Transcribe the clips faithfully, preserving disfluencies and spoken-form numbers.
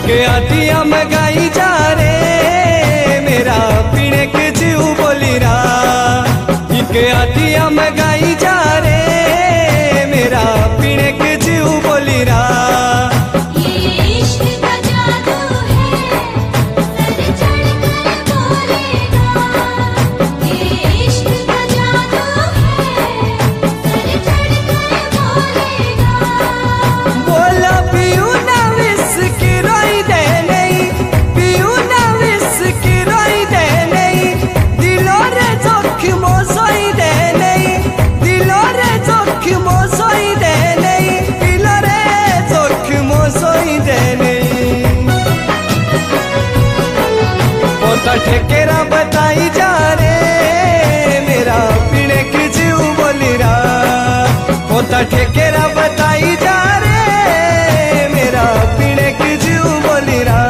के आदिया में गाई जा रे मेरा पीने के जीव बोली रा के आदिया में गाई जा रे मेरा पीने के जीव बोली रा ठेकेरा बताई जा रे मेरा पीने की जीव बोली रा होता ठेकेरा बताई जा रे मेरा पीने की जीव बोली रा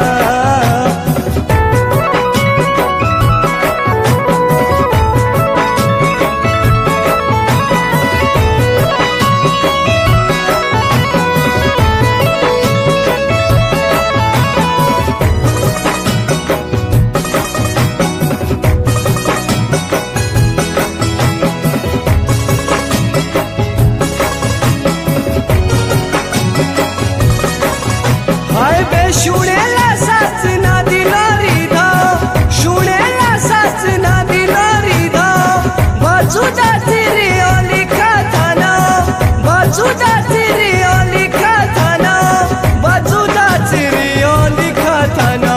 शुणेला सास ना दिला रिधा शुणेला सास ना दिला रिधा बाजूचा सिरियो लिखा थाना बाजूचा सिरियो लिखा थाना बाजूचा सिरियो लिखा थाना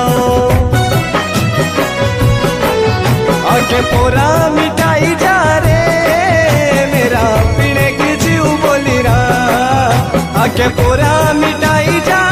आके पोरा मिटाई जा रे मेरा पीने की जीव बोली रा आके पोरा मिटाई जा